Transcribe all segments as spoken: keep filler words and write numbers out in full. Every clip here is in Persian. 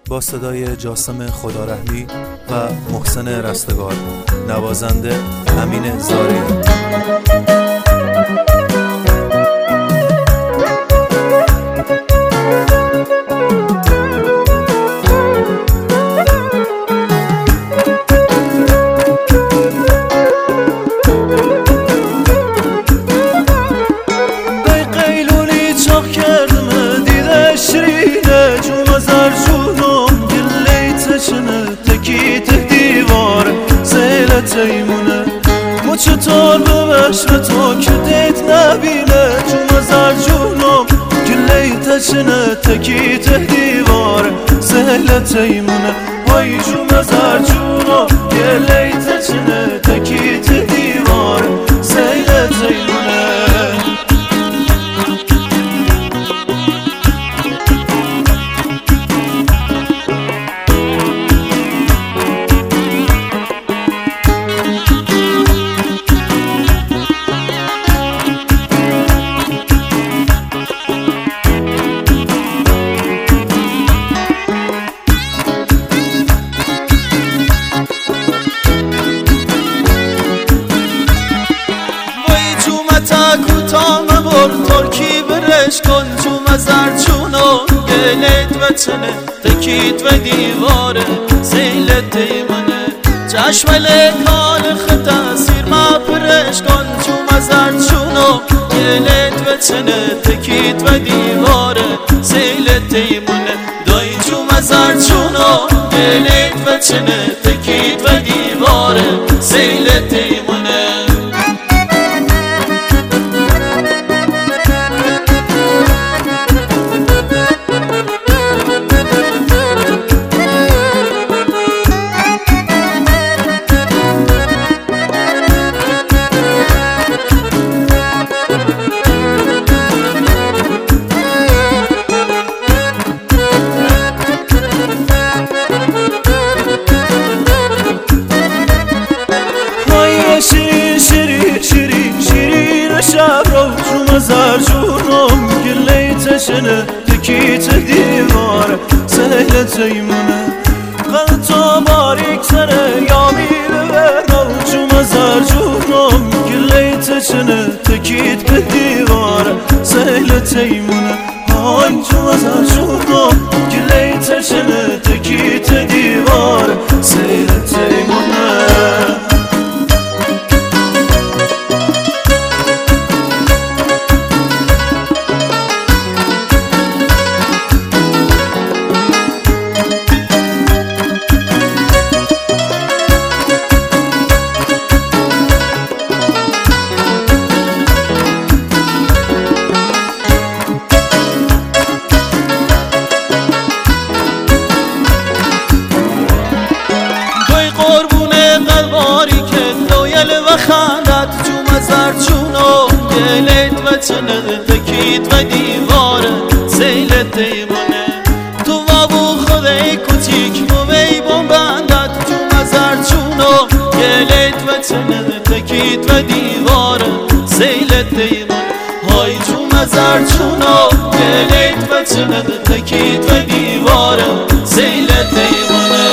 با صدای جاسم خدارحمی و محسن رستگار، نوازنده امین زاری. تیمونه مو چطور ببشم تو که دیت نبینه جون زر جونم گله تشنه تکیت دیوار سهل تیمونه وای جون زر جونم گله تشنه تکیت دیوار سهل تیمونه. ترکی برش کن جوم زرچونو گلیت وچنه تکیت و دیواره زیلت دیمانه چشم لکال خطا سیر ما پرش کن جوم زرچونو گلیت وچنه تکیت و دیواره زیلت دیمانه دای جوم زرچونو گلیت وچنه تکیت و دیواره زیلت دیمانه. شیرین شیرین شیرین شیرین شب رو جون زر جونم گله تشنه تکیت دیوار سهل تیمونه قلطا باریک سره یا میره برو جون زر جونم گله تشنه تکیت به دیوار سهل تیمونه آی جون زر جونم گله تشنه تکیت دیوار سهل تیمونه. خندت جوم زرچونو گلیت وچنه تکیت و دیواره سیلت دیمونه تو وابو خودی کچیک موی بوم بندت جوم زرچونو گلیت وچنه تکیت و دیواره سیلت دیمونه های جوم زرچونو گلیت وچنه تکیت و دیواره سیلت دیمونه.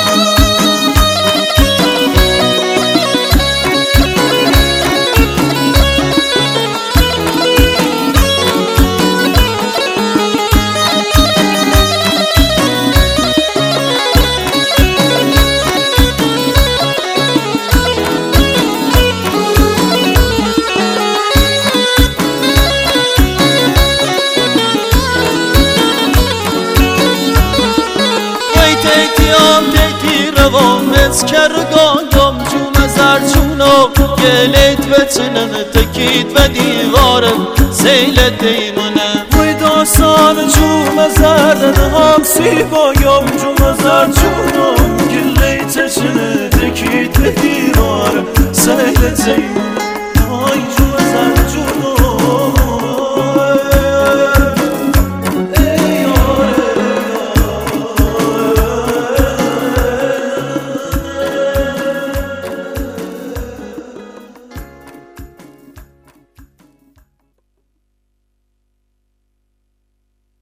روامت کرگاندم جون زرچونو گلیت وچنه تکیت و دیواره سیلت دیمونه وی داستان جون زردن هم سیبایم جون زرچونو گلیت وچنه تکیت و دیواره سیلت دیمونه آی جون زرچونو